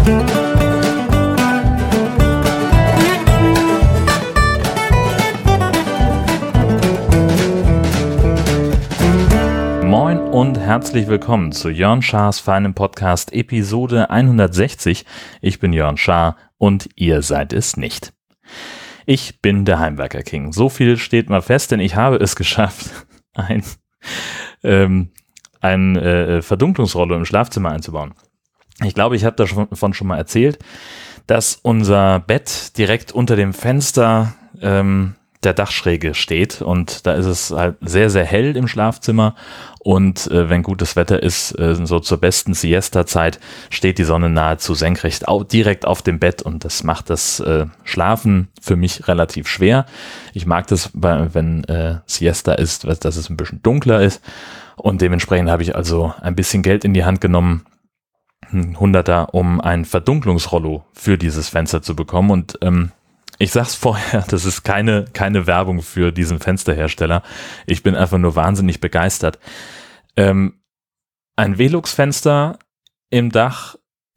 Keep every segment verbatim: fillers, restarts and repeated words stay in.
Moin und herzlich willkommen zu Jörn Schars feinem Podcast Episode hundertsechzig. Ich bin Jörn Schaar und ihr seid es nicht. Ich bin der Heimwerker King. So viel steht mal fest, denn ich habe es geschafft, ein, ähm, ein äh, Verdunklungsrollo im Schlafzimmer einzubauen. Ich glaube, ich habe davon schon mal erzählt, dass unser Bett direkt unter dem Fenster ähm, der Dachschräge steht und da ist es halt sehr, sehr hell im Schlafzimmer und äh, wenn gutes Wetter ist, äh, so zur besten Siesta-Zeit, steht die Sonne nahezu senkrecht au- direkt auf dem Bett und das macht das äh, Schlafen für mich relativ schwer. Ich mag das, bei, wenn äh, Siesta ist, dass es ein bisschen dunkler ist und dementsprechend habe ich also ein bisschen Geld in die Hand genommen, ein Hunderter, um ein Verdunklungsrollo für dieses Fenster zu bekommen und ähm, ich sag's vorher, das ist keine, keine Werbung für diesen Fensterhersteller. Ich bin einfach nur wahnsinnig begeistert. Ähm, ein Velux-Fenster im Dach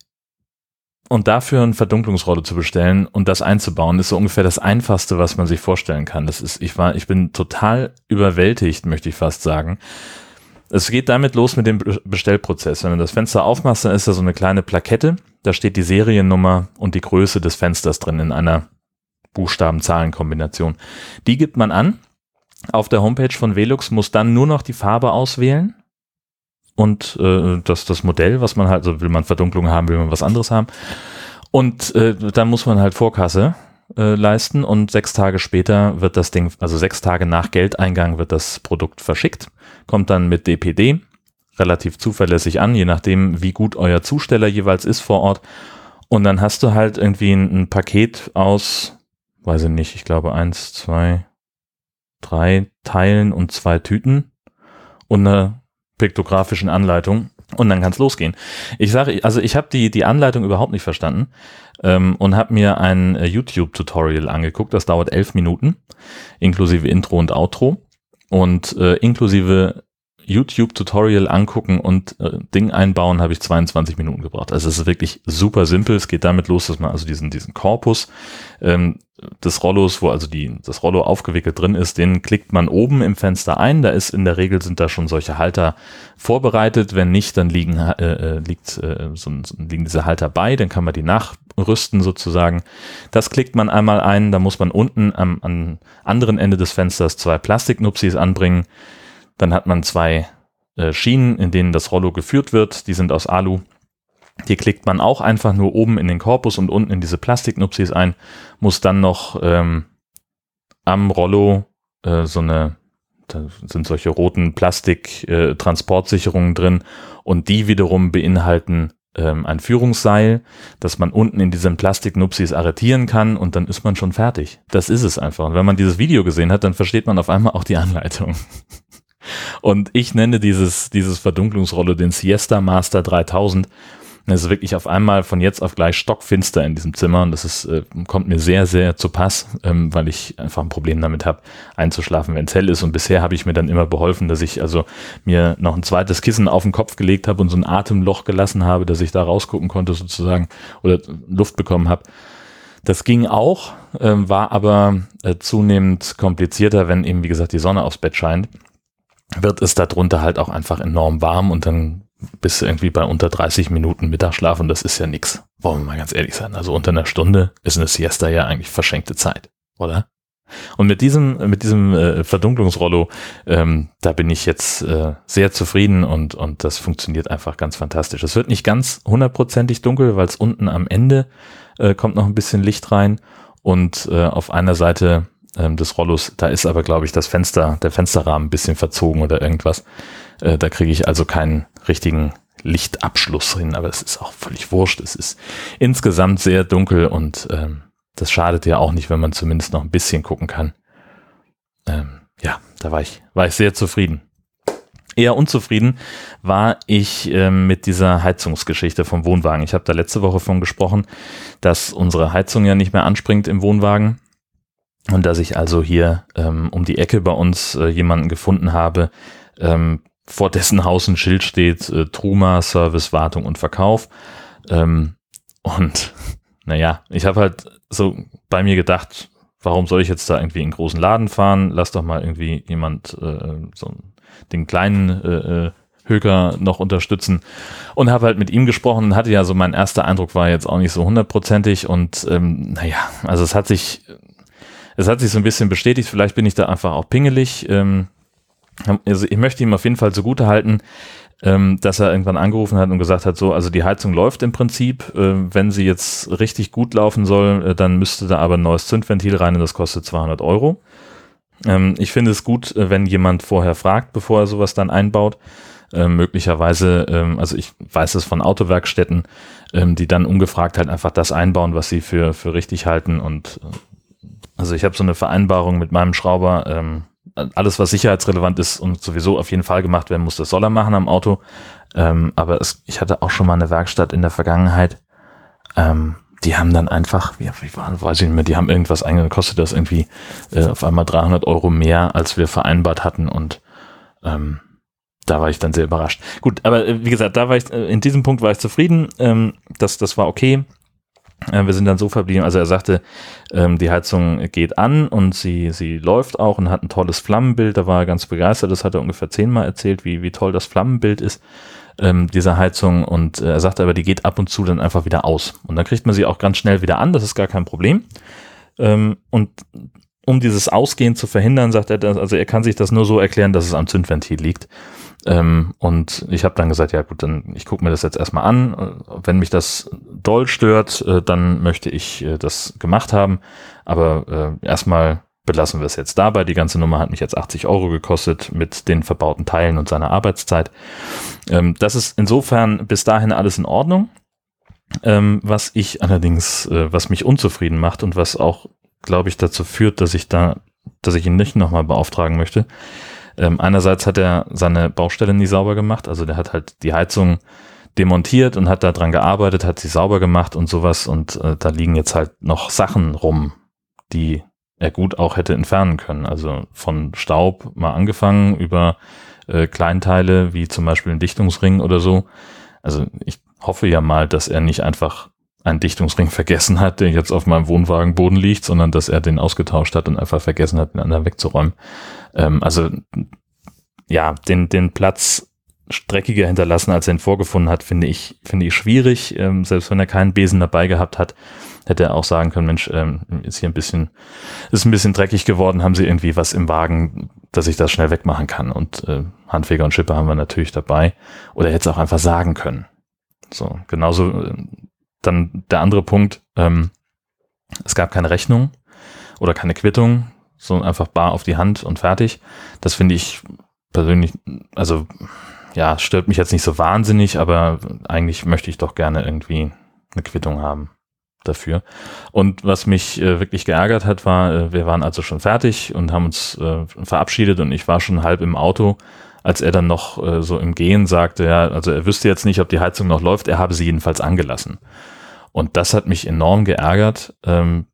und dafür ein Verdunklungsrollo zu bestellen und das einzubauen, ist so ungefähr das Einfachste, was man sich vorstellen kann. Das ist, ich war, ich bin total überwältigt, möchte ich fast sagen. Es geht damit los mit dem Bestellprozess. Wenn du das Fenster aufmachst, dann ist da so eine kleine Plakette. Da steht die Seriennummer und die Größe des Fensters drin in einer Buchstaben-Zahlen-Kombination. Die gibt man an. Auf der Homepage von Velux muss dann nur noch die Farbe auswählen und äh, das, das Modell, was man halt, so will man Verdunklung haben, will man was anderes haben. Und äh, dann muss man halt Vorkasse äh, leisten und sechs Tage später wird das Ding, also sechs Tage nach Geldeingang wird das Produkt verschickt, kommt dann mit D P D relativ zuverlässig an, je nachdem, wie gut euer Zusteller jeweils ist vor Ort. Und dann hast du halt irgendwie ein, ein Paket aus, weiß ich nicht, ich glaube eins, zwei, drei Teilen und zwei Tüten und einer piktografischen Anleitung und dann kann es losgehen. Ich sage, also ich habe die die Anleitung überhaupt nicht verstanden ähm, und habe mir ein äh, YouTube-Tutorial angeguckt, das dauert elf Minuten, inklusive Intro und Outro und äh, inklusive YouTube-Tutorial angucken und äh, Ding einbauen, habe ich zweiundzwanzig Minuten gebraucht. Also es ist wirklich super simpel. Es geht damit los, dass man also diesen diesen Korpus ähm, des Rollos, wo also die das Rollo aufgewickelt drin ist, den klickt man oben im Fenster ein. Da ist in der Regel sind da schon solche Halter vorbereitet. Wenn nicht, dann liegen äh, liegt äh, so, so, liegen diese Halter bei. Dann kann man die nachrüsten sozusagen. Das klickt man einmal ein. Da muss man unten am, am anderen Ende des Fensters zwei Plastiknupsis anbringen. Dann hat man zwei äh, Schienen, in denen das Rollo geführt wird. Die sind aus Alu. Die klickt man auch einfach nur oben in den Korpus und unten in diese Plastiknupsis ein. Muss dann noch ähm, am Rollo äh, so eine, da sind solche roten Plastik-Transportsicherungen äh, drin. Und die wiederum beinhalten ähm, ein Führungsseil, das man unten in diesen Plastiknupsis arretieren kann. Und dann ist man schon fertig. Das ist es einfach. Und wenn man dieses Video gesehen hat, dann versteht man auf einmal auch die Anleitung. Und ich nenne dieses, dieses Verdunklungsrollo den Siesta Master dreitausend. Es ist wirklich auf einmal von jetzt auf gleich stockfinster in diesem Zimmer und das ist, äh, kommt mir sehr, sehr zu Pass, ähm, weil ich einfach ein Problem damit habe, einzuschlafen, wenn es hell ist. Und bisher habe ich mir dann immer beholfen, dass ich also mir noch ein zweites Kissen auf den Kopf gelegt habe und so ein Atemloch gelassen habe, dass ich da rausgucken konnte sozusagen oder Luft bekommen habe. Das ging auch, äh, war aber äh, zunehmend komplizierter, wenn eben, wie gesagt, die Sonne aufs Bett scheint. Wird es darunter halt auch einfach enorm warm und dann bist du irgendwie bei unter dreißig Minuten Mittagsschlaf und das ist ja nix. Wollen wir mal ganz ehrlich sein. Also unter einer Stunde ist eine Siesta ja eigentlich verschenkte Zeit, oder? Und mit diesem mit diesem äh, Verdunklungsrollo, ähm, da bin ich jetzt äh, sehr zufrieden und und das funktioniert einfach ganz fantastisch. Es wird nicht ganz hundertprozentig dunkel, weil es unten am Ende äh, kommt noch ein bisschen Licht rein und äh, auf einer Seite des Rollos, da ist aber, glaube ich, das Fenster, der Fensterrahmen ein bisschen verzogen oder irgendwas. Äh, da kriege ich also keinen richtigen Lichtabschluss hin, aber es ist auch völlig wurscht. Es ist insgesamt sehr dunkel und ähm, das schadet ja auch nicht, wenn man zumindest noch ein bisschen gucken kann. Ähm, ja, da war ich, war ich sehr zufrieden. Eher unzufrieden war ich äh, mit dieser Heizungsgeschichte vom Wohnwagen. Ich habe da letzte Woche von gesprochen, dass unsere Heizung ja nicht mehr anspringt im Wohnwagen. Und dass ich also hier ähm, um die Ecke bei uns äh, jemanden gefunden habe, ähm, vor dessen Haus ein Schild steht, äh, Truma, Service, Wartung und Verkauf. Ähm, Und naja, ich habe halt so bei mir gedacht, warum soll ich jetzt da irgendwie in einen großen Laden fahren? Lass doch mal irgendwie jemand äh, so den kleinen äh, Höker noch unterstützen. Und habe halt mit ihm gesprochen und hatte ja so, mein erster Eindruck war jetzt auch nicht so hundertprozentig und ähm, naja, also es hat sich es hat sich so ein bisschen bestätigt, vielleicht bin ich da einfach auch pingelig. Ähm, also ich möchte ihm auf jeden Fall zugute halten, ähm, dass er irgendwann angerufen hat und gesagt hat, so, also die Heizung läuft im Prinzip, äh, wenn sie jetzt richtig gut laufen soll, äh, dann müsste da aber ein neues Zündventil rein und das kostet zweihundert Euro. Ähm, ich finde es gut, äh, wenn jemand vorher fragt, bevor er sowas dann einbaut. Ähm, möglicherweise, ähm, also ich weiß es von Autowerkstätten, ähm, die dann ungefragt halt einfach das einbauen, was sie für, für richtig halten und äh, also ich habe so eine Vereinbarung mit meinem Schrauber, ähm, alles was sicherheitsrelevant ist und sowieso auf jeden Fall gemacht werden muss, das soll er machen am Auto, ähm, aber es, ich hatte auch schon mal eine Werkstatt in der Vergangenheit, ähm, die haben dann einfach, wie, wie war, weiß ich nicht mehr, die haben irgendwas eingegangen, kostet das irgendwie äh, auf einmal dreihundert Euro mehr, als wir vereinbart hatten und ähm, da war ich dann sehr überrascht. Gut, aber äh, wie gesagt, da war ich, äh, in diesem Punkt war ich zufrieden, ähm, das, das war okay. Wir sind dann so verblieben, also er sagte, ähm, die Heizung geht an und sie, sie läuft auch und hat ein tolles Flammenbild, da war er ganz begeistert, das hat er ungefähr zehnmal erzählt, wie, wie toll das Flammenbild ist, ähm, dieser Heizung und äh, er sagte aber, die geht ab und zu dann einfach wieder aus und dann kriegt man sie auch ganz schnell wieder an, das ist gar kein Problem ähm, und um dieses Ausgehen zu verhindern, sagt er, das, also er kann sich das nur so erklären, dass es am Zündventil liegt. Ähm, und ich habe dann gesagt, ja gut, dann ich gucke mir das jetzt erstmal an. Wenn mich das doll stört, äh, dann möchte ich äh, das gemacht haben. Aber äh, erstmal belassen wir es jetzt dabei. Die ganze Nummer hat mich jetzt achtzig Euro gekostet mit den verbauten Teilen und seiner Arbeitszeit. Ähm, das ist insofern bis dahin alles in Ordnung. Ähm, was ich allerdings, äh, was mich unzufrieden macht und was auch, glaube ich, dazu führt, dass ich da, dass ich ihn nicht nochmal beauftragen möchte. Ähm, einerseits hat er seine Baustelle nie sauber gemacht, also der hat halt die Heizung demontiert und hat da dran gearbeitet, hat sie sauber gemacht und sowas und äh, da liegen jetzt halt noch Sachen rum, die er gut auch hätte entfernen können, also von Staub mal angefangen über äh, Kleinteile wie zum Beispiel ein Dichtungsring oder so. Also ich hoffe ja mal, dass er nicht einfach einen Dichtungsring vergessen hat, der jetzt auf meinem Wohnwagenboden liegt, sondern dass er den ausgetauscht hat und einfach vergessen hat, den anderen wegzuräumen. Ähm, also ja, den, den Platz dreckiger hinterlassen, als er ihn vorgefunden hat, finde ich, finde ich schwierig. Ähm, selbst wenn er keinen Besen dabei gehabt hat, hätte er auch sagen können, Mensch, ähm, ist hier ein bisschen, ist ein bisschen dreckig geworden, haben Sie irgendwie was im Wagen, dass ich das schnell wegmachen kann. Und äh, Handfeger und Schipper haben wir natürlich dabei. Oder er hätte es auch einfach sagen können. So, genauso äh, dann der andere Punkt, ähm, es gab keine Rechnung oder keine Quittung, so einfach bar auf die Hand und fertig. Das finde ich persönlich, also ja, stört mich jetzt nicht so wahnsinnig, aber eigentlich möchte ich doch gerne irgendwie eine Quittung haben dafür. Und was mich äh, wirklich geärgert hat, war, äh, wir waren also schon fertig und haben uns äh, verabschiedet und ich war schon halb im Auto, als er dann noch äh, so im Gehen sagte, ja, also er wüsste jetzt nicht, ob die Heizung noch läuft, er habe sie jedenfalls angelassen. Und das hat mich enorm geärgert. Ähm,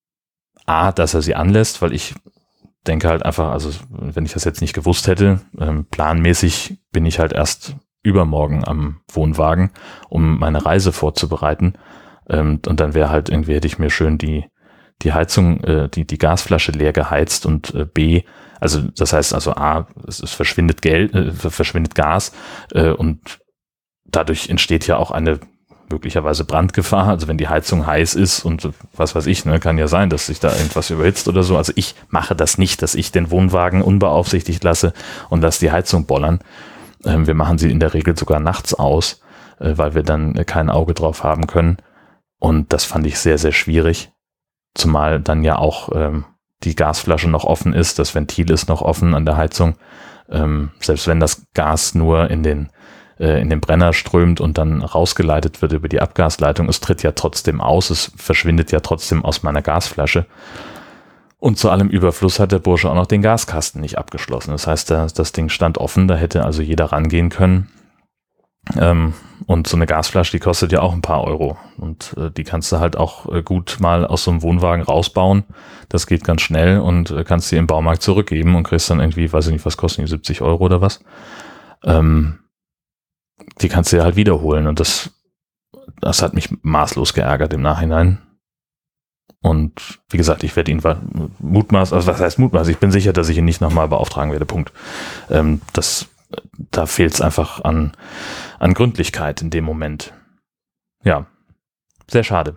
A, dass er sie anlässt, weil ich denke halt einfach, also wenn ich das jetzt nicht gewusst hätte, ähm, planmäßig bin ich halt erst übermorgen am Wohnwagen, um meine Reise vorzubereiten. Ähm, und dann wäre halt irgendwie, hätte ich mir schön die, die Heizung, äh, die, die Gasflasche leer geheizt und äh, B, also das heißt also A, es, es verschwindet Geld, äh, verschwindet Gas äh, und dadurch entsteht ja auch eine möglicherweise Brandgefahr, also wenn die Heizung heiß ist und was weiß ich, ne, kann ja sein, dass sich da irgendwas überhitzt oder so. Also ich mache das nicht, dass ich den Wohnwagen unbeaufsichtigt lasse und lasse die Heizung bollern. Ähm, wir machen sie in der Regel sogar nachts aus, äh, weil wir dann äh, kein Auge drauf haben können. Und das fand ich sehr, sehr schwierig. Zumal dann ja auch ähm, die Gasflasche noch offen ist, das Ventil ist noch offen an der Heizung. Ähm, selbst wenn das Gas nur in den in den Brenner strömt und dann rausgeleitet wird über die Abgasleitung. Es tritt ja trotzdem aus, es verschwindet ja trotzdem aus meiner Gasflasche. Und zu allem Überfluss hat der Bursche auch noch den Gaskasten nicht abgeschlossen. Das heißt, das, das Ding stand offen, da hätte also jeder rangehen können. Ähm, und so eine Gasflasche, die kostet ja auch ein paar Euro. Und äh, die kannst du halt auch äh, gut mal aus so einem Wohnwagen rausbauen. Das geht ganz schnell und äh, kannst sie im Baumarkt zurückgeben und kriegst dann irgendwie, weiß ich nicht, was kosten die, siebzig Euro oder was. Ähm, die kannst du ja halt wiederholen und das das hat mich maßlos geärgert im Nachhinein. Und wie gesagt, ich werde ihn mutmaßen, also was heißt mutmaßen? Ich bin sicher, dass ich ihn nicht nochmal beauftragen werde, Punkt. Ähm, das, da fehlt es einfach an, an Gründlichkeit in dem Moment. Ja, sehr schade.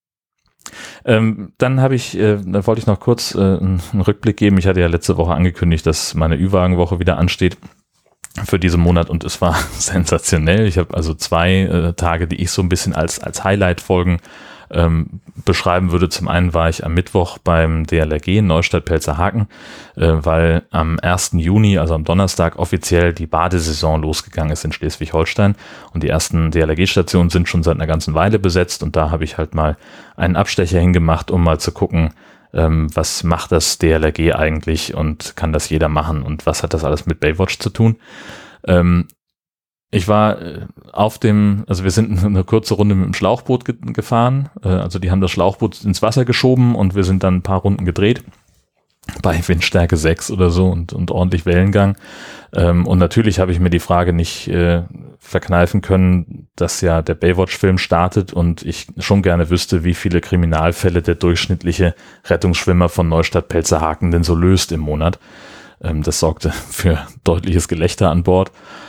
Ähm, dann habe ich, äh, da wollte ich noch kurz äh, einen Rückblick geben. Ich hatte ja letzte Woche angekündigt, dass meine Ü-Wagen-Woche wieder ansteht für diesen Monat und es war sensationell. Ich habe also zwei äh, Tage, die ich so ein bisschen als, als Highlight-Folgen ähm, beschreiben würde. Zum einen war ich am Mittwoch beim D L R G in Neustadt-Pelzerhaken, äh, weil am ersten Juni, also am Donnerstag, offiziell die Badesaison losgegangen ist in Schleswig-Holstein und die ersten D L R G-Stationen sind schon seit einer ganzen Weile besetzt und da habe ich halt mal einen Abstecher hingemacht, um mal zu gucken, ähm, was macht das D L R G eigentlich und kann das jeder machen und was hat das alles mit Baywatch zu tun? Ähm, Ich war auf dem, also wir sind eine kurze Runde mit dem Schlauchboot ge- gefahren, also die haben das Schlauchboot ins Wasser geschoben und wir sind dann ein paar Runden gedreht, bei Windstärke sechs oder so und, und ordentlich Wellengang. Und natürlich habe ich mir die Frage nicht äh, verkneifen können, dass ja der Baywatch-Film startet und ich schon gerne wüsste, wie viele Kriminalfälle der durchschnittliche Rettungsschwimmer von Neustadt-Pelzerhaken denn so löst im Monat. Das sorgte für deutliches Gelächter an Bord.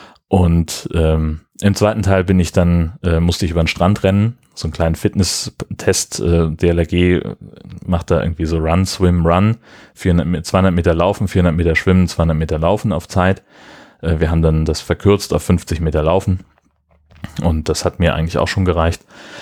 Und ähm, im zweiten Teil bin ich dann, äh, musste ich über den Strand rennen, so einen kleinen Fitness-Test, äh, D L R G macht da irgendwie so Run, Swim, Run, vierhundert, zweihundert Meter laufen, vierhundert Meter schwimmen, zweihundert Meter laufen auf Zeit. Äh, wir haben dann das verkürzt auf fünfzig Meter laufen und das hat mir eigentlich auch schon gereicht.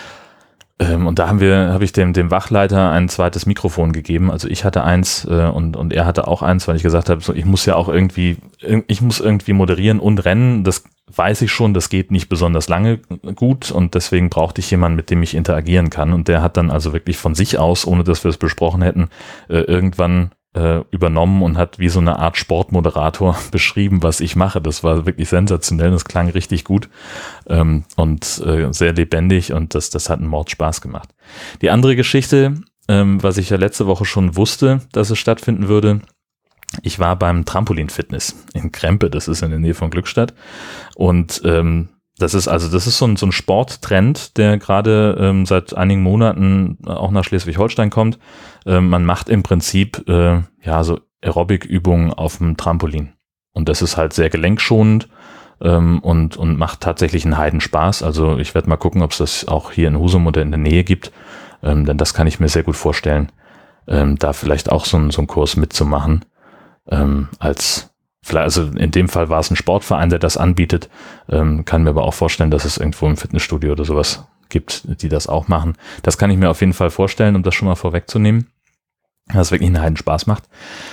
Ähm, und da haben wir, habe ich dem, dem Wachleiter ein zweites Mikrofon gegeben. Also ich hatte eins äh, und, und er hatte auch eins, weil ich gesagt habe, so, ich muss ja auch irgendwie, ich muss irgendwie moderieren und rennen. Das weiß ich schon, das geht nicht besonders lange gut und deswegen brauchte ich jemanden, mit dem ich interagieren kann. Und der hat dann also wirklich von sich aus, ohne dass wir es besprochen hätten, äh, irgendwann äh, übernommen und hat wie so eine Art Sportmoderator beschrieben, was ich mache. Das war wirklich sensationell, das klang richtig gut ähm, und äh, sehr lebendig und das, das hat einen Mordspaß gemacht. Die andere Geschichte, ähm, was ich ja letzte Woche schon wusste, dass es stattfinden würde, ich war beim Trampolin-Fitness in Krempe, das ist in der Nähe von Glückstadt und ähm, das ist also, das ist so ein, so ein Sporttrend, der gerade ähm, seit einigen Monaten auch nach Schleswig-Holstein kommt. Ähm, man macht im Prinzip äh, ja so Aerobic-Übungen auf dem Trampolin. Und das ist halt sehr gelenkschonend ähm, und, und macht tatsächlich einen Heidenspaß. Also ich werde mal gucken, ob es das auch hier in Husum oder in der Nähe gibt. Ähm, denn das kann ich mir sehr gut vorstellen, ähm, da vielleicht auch so, ein, so einen Kurs mitzumachen. Ähm, als Also in dem Fall war es ein Sportverein, der das anbietet. Ähm, kann mir aber auch vorstellen, dass es irgendwo im Fitnessstudio oder sowas gibt, die das auch machen. Das kann ich mir auf jeden Fall vorstellen, um das schon mal vorwegzunehmen, dass es wirklich einen Heidenspaß macht.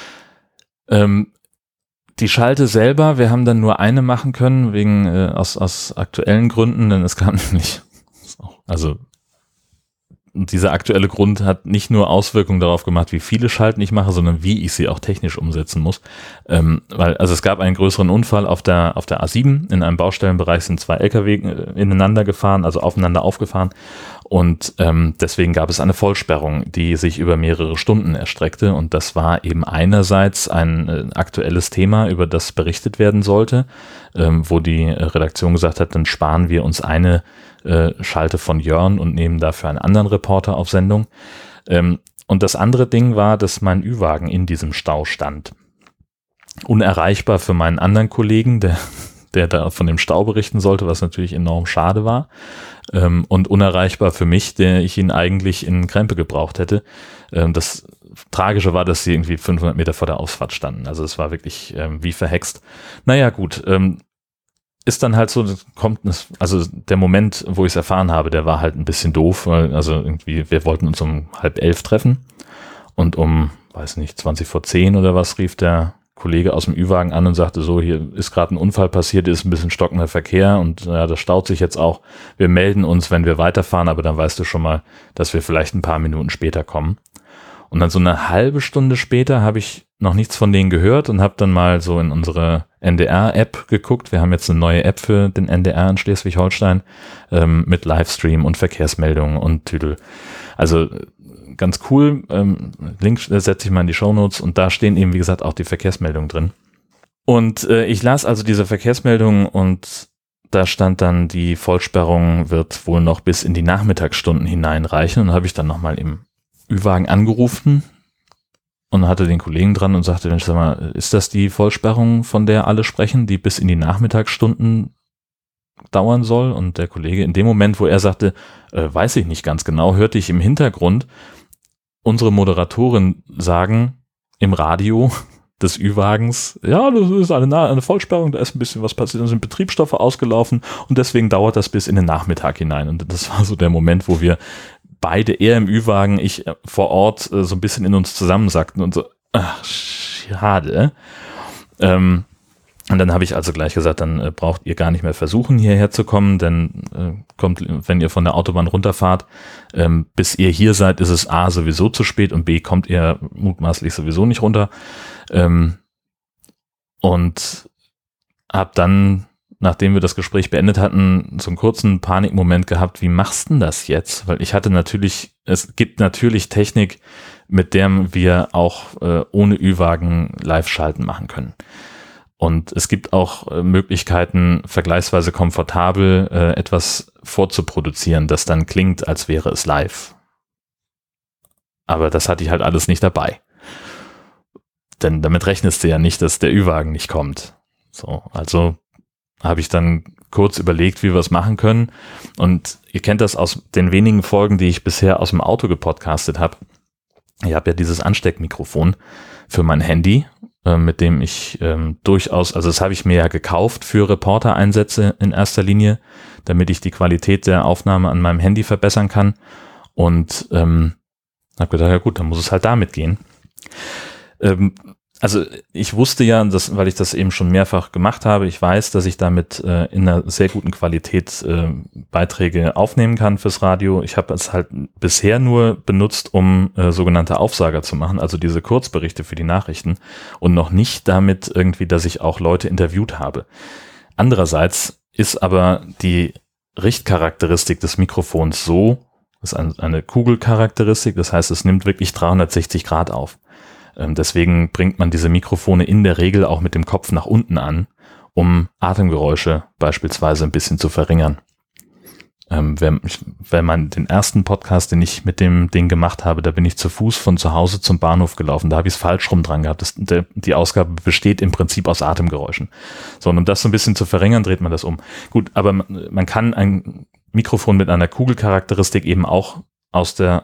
Ähm, die Schalte selber, wir haben dann nur eine machen können, wegen äh, aus, aus aktuellen Gründen, denn es kam nämlich, also Und dieser aktuelle Grund hat nicht nur Auswirkungen darauf gemacht, wie viele Schalten ich mache, sondern wie ich sie auch technisch umsetzen muss. Ähm, weil, also es gab einen größeren Unfall auf der, auf der A sieben. In einem Baustellenbereich sind zwei L K W ineinander gefahren, also aufeinander aufgefahren. Und ähm, deswegen gab es eine Vollsperrung, die sich über mehrere Stunden erstreckte. Und das war eben einerseits ein äh, aktuelles Thema, über das berichtet werden sollte, ähm, wo die Redaktion gesagt hat, dann sparen wir uns eine Schalte von Jörn und nehmen dafür einen anderen Reporter auf Sendung. Ähm, und das andere Ding war, dass mein Ü-Wagen in diesem Stau stand. Unerreichbar für meinen anderen Kollegen, der, der da von dem Stau berichten sollte, was natürlich enorm schade war. Ähm, und unerreichbar für mich, der ich ihn eigentlich in Krempe gebraucht hätte. Ähm, das Tragische war, dass sie irgendwie fünfhundert Meter vor der Ausfahrt standen. Also es war wirklich ähm, wie verhext. Naja gut, ähm, ist dann halt so, kommt, also der Moment, wo ich es erfahren habe, der war halt ein bisschen doof, weil also irgendwie, wir wollten uns um halb elf treffen und um, weiß nicht, zwanzig vor zehn oder was, rief der Kollege aus dem Ü-Wagen an und sagte so, hier ist gerade ein Unfall passiert, ist ein bisschen stockender Verkehr und ja, das staut sich jetzt auch. Wir melden uns, wenn wir weiterfahren, aber dann weißt du schon mal, dass wir vielleicht ein paar Minuten später kommen. Und dann so eine halbe Stunde später habe ich noch nichts von denen gehört und habe dann mal so in unsere N D R-App geguckt. Wir haben jetzt eine neue App für den N D R in Schleswig-Holstein ähm, mit Livestream und Verkehrsmeldungen und Tüdel. Also ganz cool. Ähm, Link setze ich mal in die Shownotes und da stehen eben, wie gesagt, auch die Verkehrsmeldungen drin. Und äh, ich las also diese Verkehrsmeldungen und da stand dann, die Vollsperrung wird wohl noch bis in die Nachmittagsstunden hineinreichen. Und dann habe ich dann nochmal im Ü-Wagen angerufen und hatte den Kollegen dran und sagte, Mensch, sag mal, ist das die Vollsperrung, von der alle sprechen, die bis in die Nachmittagsstunden dauern soll? Und der Kollege in dem Moment, wo er sagte, äh, weiß ich nicht ganz genau, hörte ich im Hintergrund unsere Moderatorin sagen im Radio des Ü-Wagens, ja, das ist eine, eine Vollsperrung, da ist ein bisschen was passiert, da sind Betriebsstoffe ausgelaufen und deswegen dauert das bis in den Nachmittag hinein. Und das war so der Moment, wo wir beide, er im Ü-Wagen, ich vor Ort, so ein bisschen in uns zusammensackten und so, ach, schade. Ähm, und dann habe ich also gleich gesagt, dann äh, braucht ihr gar nicht mehr versuchen, hierher zu kommen, denn äh, kommt, wenn ihr von der Autobahn runterfahrt, ähm, bis ihr hier seid, ist es A sowieso zu spät und B kommt ihr mutmaßlich sowieso nicht runter. Ähm, und habe dann, nachdem wir das Gespräch beendet hatten, so einen kurzen Panikmoment gehabt, wie machst du denn das jetzt? Weil ich hatte natürlich, es gibt natürlich Technik, mit der wir auch äh, ohne Ü-Wagen Live-Schalten machen können. Und es gibt auch äh, Möglichkeiten, vergleichsweise komfortabel äh, etwas vorzuproduzieren, das dann klingt, als wäre es live. Aber das hatte ich halt alles nicht dabei. Denn damit rechnest du ja nicht, dass der Ü-Wagen nicht kommt. So, also habe ich dann kurz überlegt, wie wir es machen können. Und ihr kennt das aus den wenigen Folgen, die ich bisher aus dem Auto gepodcastet habe. Ich habe ja dieses Ansteckmikrofon für mein Handy, äh, mit dem ich ähm, durchaus, also das habe ich mir ja gekauft für Reporter-Einsätze in erster Linie, damit ich die Qualität der Aufnahme an meinem Handy verbessern kann. Und ähm, habe gedacht, ja gut, dann muss es halt damit gehen. Ähm, also ich wusste ja, dass, weil ich das eben schon mehrfach gemacht habe, ich weiß, dass ich damit äh, in einer sehr guten Qualität äh, Beiträge aufnehmen kann fürs Radio. Ich habe es halt bisher nur benutzt, um äh, sogenannte Aufsager zu machen, also diese Kurzberichte für die Nachrichten und noch nicht damit irgendwie, dass ich auch Leute interviewt habe. Andererseits ist aber die Richtcharakteristik des Mikrofons so, das ist ein, eine Kugelcharakteristik, das heißt, es nimmt wirklich dreihundertsechzig Grad auf. Deswegen bringt man diese Mikrofone in der Regel auch mit dem Kopf nach unten an, um Atemgeräusche beispielsweise ein bisschen zu verringern. Ähm, wenn, wenn man den ersten Podcast, den ich mit dem Ding gemacht habe, da bin ich zu Fuß von zu Hause zum Bahnhof gelaufen. Da habe ich es falsch rum dran gehabt. Das, der, die Ausgabe besteht im Prinzip aus Atemgeräuschen. So, und um das so ein bisschen zu verringern, dreht man das um. Gut, aber man, man kann ein Mikrofon mit einer Kugelcharakteristik eben auch aus der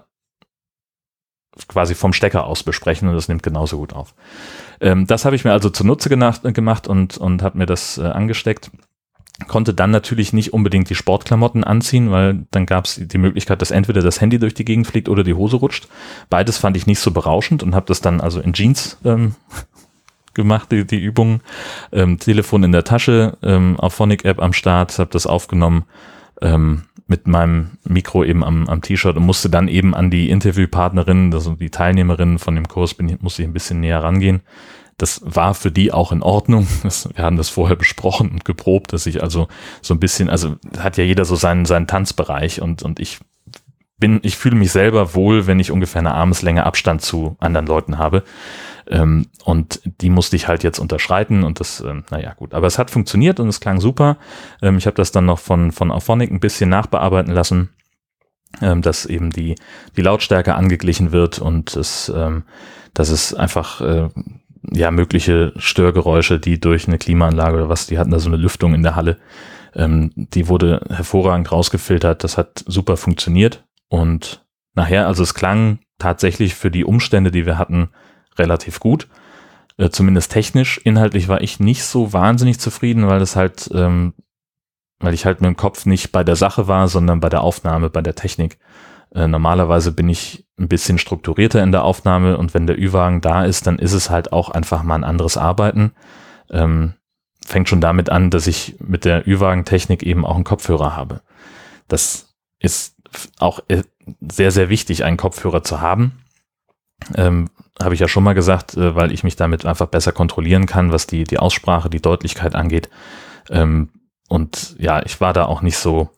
quasi vom Stecker aus besprechen und das nimmt genauso gut auf. Ähm, das habe ich mir also zunutze gemacht, gemacht und, und habe mir das äh, angesteckt. Konnte dann natürlich nicht unbedingt die Sportklamotten anziehen, weil dann gab es die Möglichkeit, dass entweder das Handy durch die Gegend fliegt oder die Hose rutscht. Beides fand ich nicht so berauschend und habe das dann also in Jeans ähm, gemacht, die, die Übungen. Ähm, Telefon in der Tasche, ähm, Auphonic-App am Start, habe das aufgenommen, ähm, mit meinem Mikro eben am, am T-Shirt und musste dann eben an die Interviewpartnerin, also die Teilnehmerinnen von dem Kurs, bin, musste ich ein bisschen näher rangehen. Das war für die auch in Ordnung. Das, wir haben das vorher besprochen und geprobt, dass ich also so ein bisschen, also hat ja jeder so seinen, seinen Tanzbereich und, und ich bin, ich fühle mich selber wohl, wenn ich ungefähr eine Armeslänge Abstand zu anderen Leuten habe. Ähm, und die musste ich halt jetzt unterschreiten und das, ähm, naja gut, aber es hat funktioniert und es klang super. Ähm, ich habe das dann noch von, von Auphonic ein bisschen nachbearbeiten lassen, ähm, dass eben die, die Lautstärke angeglichen wird und es, ähm, dass es einfach, äh, ja, mögliche Störgeräusche, die durch eine Klimaanlage oder was, die hatten da so eine Lüftung in der Halle, ähm, die wurde hervorragend rausgefiltert, das hat super funktioniert und nachher, also es klang tatsächlich für die Umstände, die wir hatten, relativ gut, äh, zumindest technisch. Inhaltlich war ich nicht so wahnsinnig zufrieden, weil das halt, ähm, weil ich halt mit dem Kopf nicht bei der Sache war, sondern bei der Aufnahme, bei der Technik. Äh, normalerweise bin ich ein bisschen strukturierter in der Aufnahme und wenn der Ü-Wagen da ist, dann ist es halt auch einfach mal ein anderes Arbeiten. Ähm, fängt schon damit an, dass ich mit der Ü-Wagen-Technik eben auch einen Kopfhörer habe. Das ist auch sehr, sehr wichtig, einen Kopfhörer zu haben. Ähm, habe ich ja schon mal gesagt, äh, weil ich mich damit einfach besser kontrollieren kann, was die, die Aussprache, die Deutlichkeit angeht. Ähm, und ja, ich war da auch nicht so,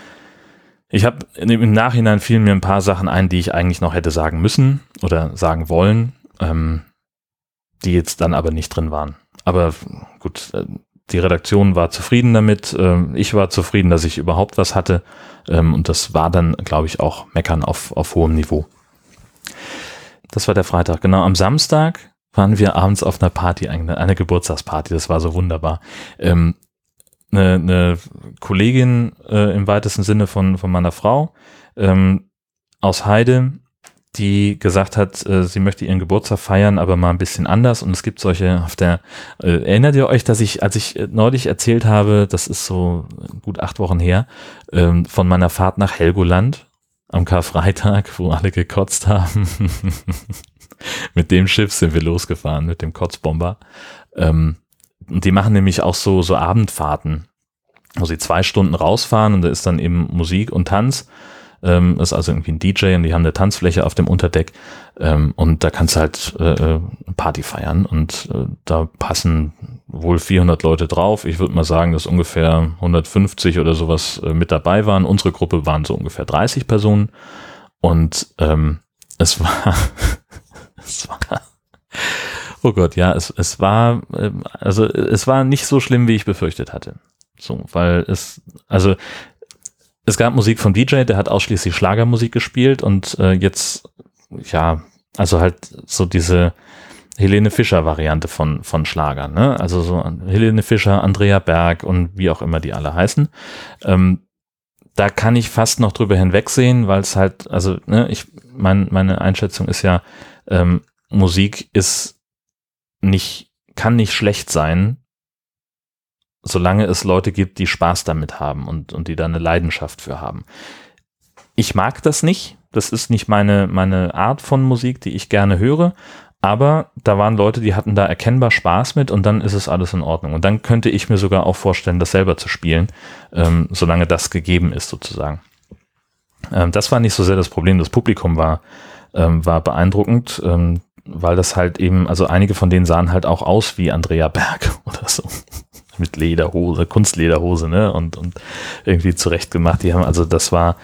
ich habe im Nachhinein fielen mir ein paar Sachen ein, die ich eigentlich noch hätte sagen müssen oder sagen wollen, ähm, die jetzt dann aber nicht drin waren. Aber gut, äh, die Redaktion war zufrieden damit, ähm, ich war zufrieden, dass ich überhaupt was hatte, ähm, und das war dann, glaube ich, auch Meckern auf, auf hohem Niveau. Das war der Freitag. Genau, am Samstag waren wir abends auf einer Party, eine, eine Geburtstagsparty, das war so wunderbar. Ähm, eine, eine Kollegin äh, im weitesten Sinne von, von meiner Frau ähm, aus Heide, die gesagt hat, äh, sie möchte ihren Geburtstag feiern, aber mal ein bisschen anders. Und es gibt solche auf der, äh, erinnert ihr euch, dass ich, als ich äh, neulich erzählt habe, das ist so gut acht Wochen her, ähm, von meiner Fahrt nach Helgoland am Karfreitag, wo alle gekotzt haben. Mit dem Schiff sind wir losgefahren, mit dem Kotzbomber. Ähm, und die machen nämlich auch so, so Abendfahrten, wo sie zwei Stunden rausfahren und da ist dann eben Musik und Tanz. Ähm, ist also irgendwie ein D J und die haben eine Tanzfläche auf dem Unterdeck, ähm, und da kannst du halt äh, Party feiern und äh, da passen wohl vierhundert Leute drauf. Ich würde mal sagen, dass ungefähr hundertfünfzig oder sowas äh, mit dabei waren. Unsere Gruppe waren so ungefähr dreißig Personen und ähm, es war es war oh Gott, ja, es, es war äh, also es war nicht so schlimm, wie ich befürchtet hatte. So, weil es, also es gab Musik vom D J, der hat ausschließlich Schlagermusik gespielt und äh, jetzt, ja, also halt so diese Helene Fischer-Variante von, von Schlager, ne? Also so Helene Fischer, Andrea Berg und wie auch immer die alle heißen. Ähm, da kann ich fast noch drüber hinwegsehen, weil es halt, also, ne, ich, mein, meine Einschätzung ist ja, ähm, Musik ist nicht, kann nicht schlecht sein, solange es Leute gibt, die Spaß damit haben und, und die da eine Leidenschaft für haben. Ich mag das nicht. Das ist nicht meine, meine Art von Musik, die ich gerne höre. Aber da waren Leute, die hatten da erkennbar Spaß mit und dann ist es alles in Ordnung. Und dann könnte ich mir sogar auch vorstellen, das selber zu spielen, ähm, solange das gegeben ist sozusagen. Ähm, das war nicht so sehr das Problem. Das Publikum war, ähm, war beeindruckend, ähm, weil das halt eben, also einige von denen sahen halt auch aus wie Andrea Berg oder so. Mit Lederhose, Kunstlederhose, ne, und, und irgendwie zurechtgemacht. Die haben, also das war,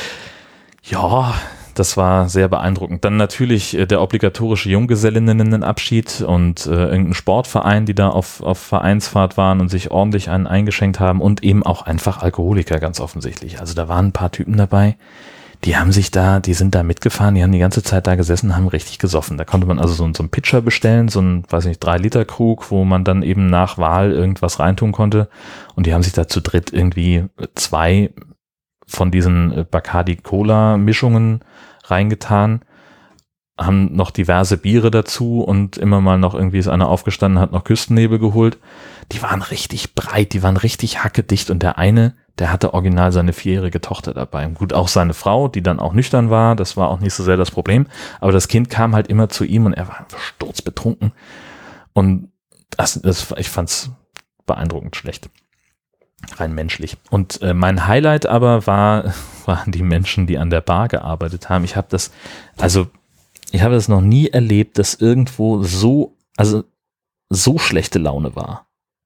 ja, das war sehr beeindruckend. Dann natürlich äh, der obligatorische Junggesellinnenabschied und äh, irgendein Sportverein, die da auf, auf Vereinsfahrt waren und sich ordentlich einen eingeschenkt haben und eben auch einfach Alkoholiker, ganz offensichtlich. Also da waren ein paar Typen dabei, die haben sich da, die sind da mitgefahren, die haben die ganze Zeit da gesessen, haben richtig gesoffen. Da konnte man also so, so einen Pitcher bestellen, so einen, weiß nicht, drei Liter Krug, wo man dann eben nach Wahl irgendwas reintun konnte. Und die haben sich da zu dritt irgendwie zwei von diesen Bacardi-Cola-Mischungen reingetan, haben noch diverse Biere dazu und immer mal noch irgendwie ist einer aufgestanden, hat noch Küstennebel geholt. Die waren richtig breit, die waren richtig hackedicht und der eine, der hatte original seine vierjährige Tochter dabei. Gut, auch seine Frau, die dann auch nüchtern war, das war auch nicht so sehr das Problem, aber das Kind kam halt immer zu ihm und er war sturzbetrunken und das, das, ich fand's beeindruckend schlecht. Rein menschlich. Und äh, mein Highlight aber war, waren die Menschen, die an der Bar gearbeitet haben. Ich habe das, also ich habe das noch nie erlebt, dass irgendwo so, also so schlechte Laune war.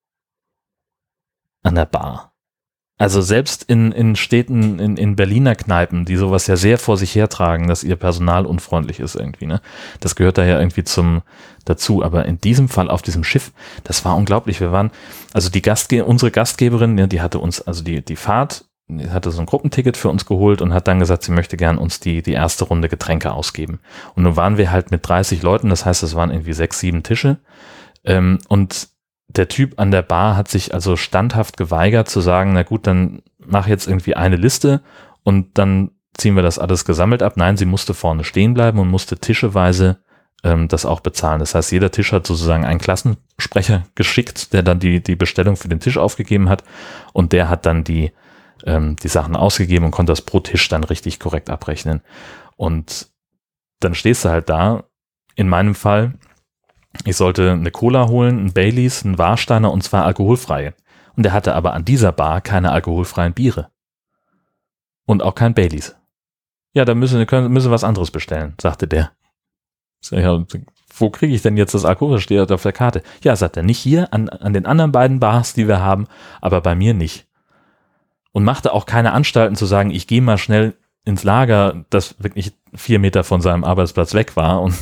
An der Bar. Also selbst in, in Städten, in, in Berliner Kneipen, die sowas ja sehr vor sich hertragen, dass ihr Personal unfreundlich ist irgendwie, ne? Das gehört da ja irgendwie zum, dazu. Aber in diesem Fall auf diesem Schiff, das war unglaublich. Wir waren, also die Gastge unsere Gastgeberin, ja, die hatte uns, also die, die Fahrt, die hatte so ein Gruppenticket für uns geholt und hat dann gesagt, sie möchte gern uns die, die erste Runde Getränke ausgeben. Und nun waren wir halt mit dreißig Leuten, das heißt, es waren irgendwie sechs, sieben Tische. Ähm, und der Typ an der Bar hat sich also standhaft geweigert zu sagen, na gut, dann mach jetzt irgendwie eine Liste und dann ziehen wir das alles gesammelt ab. Nein, sie musste vorne stehen bleiben und musste tischeweise ähm, das auch bezahlen. Das heißt, jeder Tisch hat sozusagen einen Klassensprecher geschickt, der dann die, die Bestellung für den Tisch aufgegeben hat und der hat dann die, ähm, die Sachen ausgegeben und konnte das pro Tisch dann richtig korrekt abrechnen. Und dann stehst du halt da, in meinem Fall, ich sollte eine Cola holen, ein Baileys, ein Warsteiner und zwar alkoholfreie. Und er hatte aber an dieser Bar keine alkoholfreien Biere. Und auch kein Baileys. Ja, da müssen wir müssen was anderes bestellen, sagte der. Ja, wo kriege ich denn jetzt das Alkohol? Steht auf der Karte. Ja, sagt er, nicht hier, an, an den anderen beiden Bars, die wir haben, aber bei mir nicht. Und machte auch keine Anstalten zu sagen, ich gehe mal schnell ins Lager, das wirklich vier Meter von seinem Arbeitsplatz weg war und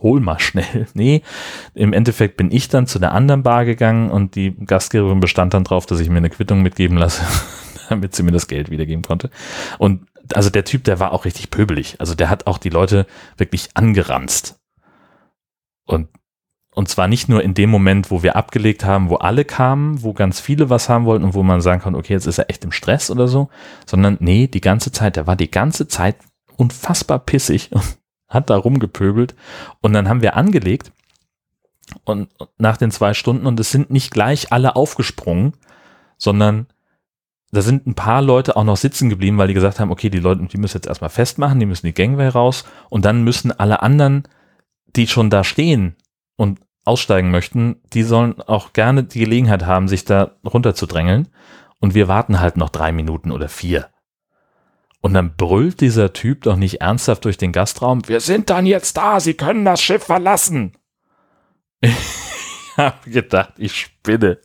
hol mal schnell. Nee, im Endeffekt bin ich dann zu der anderen Bar gegangen und die Gastgeberin bestand dann drauf, dass ich mir eine Quittung mitgeben lasse, damit sie mir das Geld wiedergeben konnte. Und also der Typ, der war auch richtig pöbelig. Also der hat auch die Leute wirklich angeranzt. Und Und zwar nicht nur in dem Moment, wo wir abgelegt haben, wo alle kamen, wo ganz viele was haben wollten und wo man sagen kann, okay, jetzt ist er echt im Stress oder so, sondern nee, die ganze Zeit, der war die ganze Zeit unfassbar pissig und hat da rumgepöbelt. Und dann haben wir angelegt und nach den zwei Stunden und es sind nicht gleich alle aufgesprungen, sondern da sind ein paar Leute auch noch sitzen geblieben, weil die gesagt haben, okay, die Leute, die müssen jetzt erstmal festmachen, die müssen die Gangway raus und dann müssen alle anderen, die schon da stehen und aussteigen möchten, die sollen auch gerne die Gelegenheit haben, sich da runterzudrängeln. Und wir warten halt noch drei Minuten oder vier. Und dann brüllt dieser Typ doch nicht ernsthaft durch den Gastraum, wir sind dann jetzt da, Sie können das Schiff verlassen. Ich habe gedacht, ich spinne.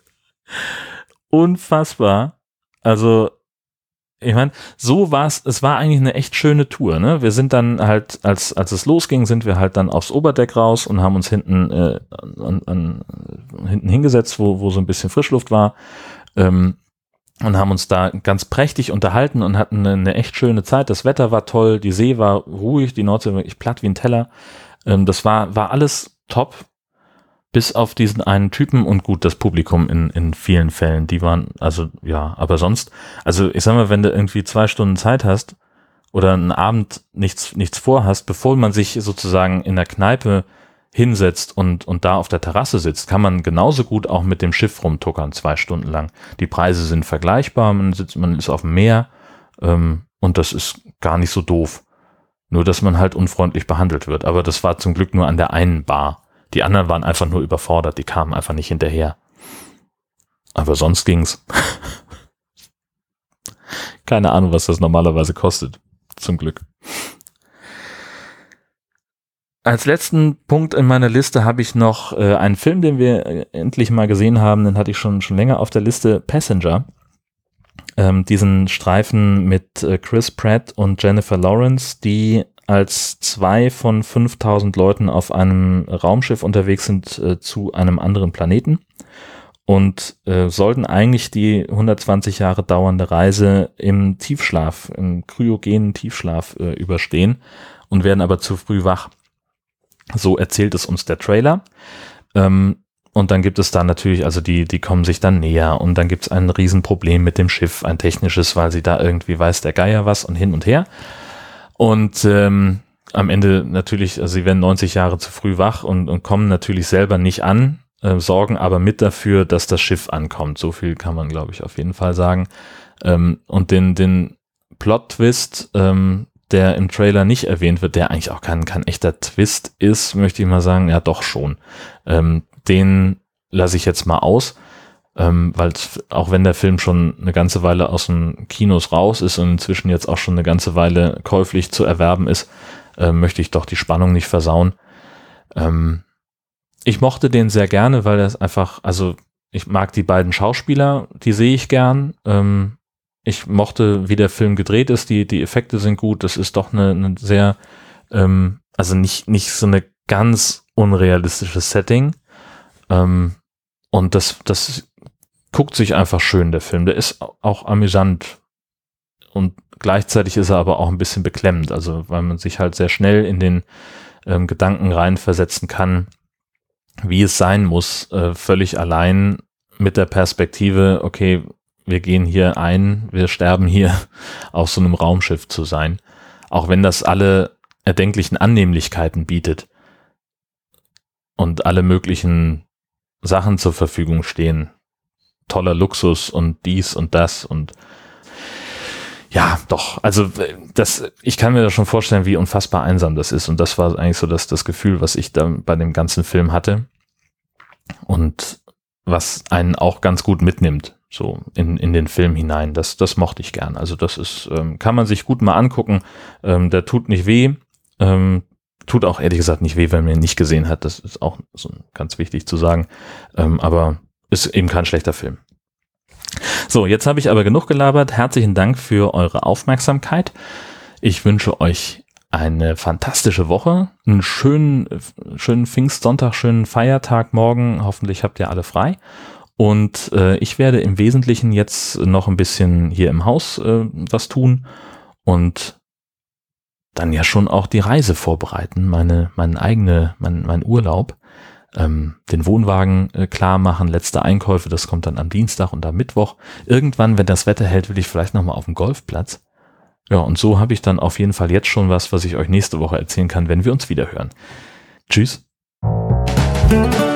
Unfassbar. Also, ich meine, so war es, es war eigentlich eine echt schöne Tour, ne? Wir sind dann halt, als als es losging, sind wir halt dann aufs Oberdeck raus und haben uns hinten äh, an, an, hinten hingesetzt, wo wo so ein bisschen Frischluft war, ähm, und haben uns da ganz prächtig unterhalten und hatten eine, eine echt schöne Zeit. Das Wetter war toll, die See war ruhig, die Nordsee war wirklich platt wie ein Teller. Ähm, das war war alles top. Bis auf diesen einen Typen und gut, das Publikum in, in vielen Fällen, die waren, also ja, aber sonst, also ich sag mal, wenn du irgendwie zwei Stunden Zeit hast oder einen Abend nichts, nichts vorhast, bevor man sich sozusagen in der Kneipe hinsetzt und, und da auf der Terrasse sitzt, kann man genauso gut auch mit dem Schiff rumtuckern, zwei Stunden lang. Die Preise sind vergleichbar, man sitzt, man ist auf dem Meer, ähm, und das ist gar nicht so doof. Nur, dass man halt unfreundlich behandelt wird, aber das war zum Glück nur an der einen Bar. Die anderen waren einfach nur überfordert, die kamen einfach nicht hinterher. Aber sonst ging's. Keine Ahnung, was das normalerweise kostet. Zum Glück. Als letzten Punkt in meiner Liste habe ich noch äh, einen Film, den wir äh, endlich mal gesehen haben, den hatte ich schon, schon länger auf der Liste, Passenger. Ähm, diesen Streifen mit äh, Chris Pratt und Jennifer Lawrence, die als zwei von fünftausend Leuten auf einem Raumschiff unterwegs sind äh, zu einem anderen Planeten und äh, sollten eigentlich die hundertzwanzig Jahre dauernde Reise im Tiefschlaf, im kryogenen Tiefschlaf äh, überstehen und werden aber zu früh wach. So erzählt es uns der Trailer. Ähm, und dann gibt es da natürlich, also die, die kommen sich dann näher und dann gibt es ein Riesenproblem mit dem Schiff, ein technisches, weil sie da irgendwie weiß der Geier was und hin und her. Und ähm, am Ende natürlich, also sie werden neunzig Jahre zu früh wach und, und kommen natürlich selber nicht an, äh, sorgen aber mit dafür, dass das Schiff ankommt. So viel kann man, glaube ich, auf jeden Fall sagen. Ähm, und den, den Plot-Twist, ähm, der im Trailer nicht erwähnt wird, der eigentlich auch kein, kein echter Twist ist, möchte ich mal sagen, ja doch schon. Ähm, den lasse ich jetzt mal aus. Ähm, weil auch wenn der Film schon eine ganze Weile aus den Kinos raus ist und inzwischen jetzt auch schon eine ganze Weile käuflich zu erwerben ist, äh, möchte ich doch die Spannung nicht versauen. Ähm, ich mochte den sehr gerne, weil er es einfach, also ich mag die beiden Schauspieler, die sehe ich gern. Ähm, ich mochte, wie der Film gedreht ist, die, die Effekte sind gut, das ist doch eine, eine sehr, ähm, also nicht, nicht so eine ganz unrealistisches Setting. Ähm, und das, das guckt sich einfach schön, der Film. Der ist auch amüsant und gleichzeitig ist er aber auch ein bisschen beklemmend, also weil man sich halt sehr schnell in den ähm, Gedanken reinversetzen kann, wie es sein muss, äh, völlig allein mit der Perspektive, okay, wir gehen hier ein, wir sterben hier auf so einem Raumschiff zu sein. Auch wenn das alle erdenklichen Annehmlichkeiten bietet und alle möglichen Sachen zur Verfügung stehen. Toller Luxus und dies und das und ja, doch, also das, ich kann mir da schon vorstellen, wie unfassbar einsam das ist und das war eigentlich so das, das Gefühl, was ich da bei dem ganzen Film hatte und was einen auch ganz gut mitnimmt, so in, in den Film hinein, das, das mochte ich gern, also das ist, ähm, kann man sich gut mal angucken, ähm, der tut nicht weh, ähm, tut auch ehrlich gesagt nicht weh, wenn man ihn nicht gesehen hat, das ist auch so ganz wichtig zu sagen, ähm, aber ist eben kein schlechter Film. So, jetzt habe ich aber genug gelabert. Herzlichen Dank für eure Aufmerksamkeit. Ich wünsche euch eine fantastische Woche, einen schönen, schönen Pfingstsonntag, schönen Feiertag morgen. Hoffentlich habt ihr alle frei. Und äh, ich werde im Wesentlichen jetzt noch ein bisschen hier im Haus äh, was tun und dann ja schon auch die Reise vorbereiten, meine, meine eigene, mein, mein Urlaub, ähm, den Wohnwagen äh, klar machen, letzte Einkäufe, das kommt dann am Dienstag und am Mittwoch. Irgendwann, wenn das Wetter hält, will ich vielleicht nochmal auf den Golfplatz. Ja, und so habe ich dann auf jeden Fall jetzt schon was, was ich euch nächste Woche erzählen kann, wenn wir uns wieder hören. Tschüss.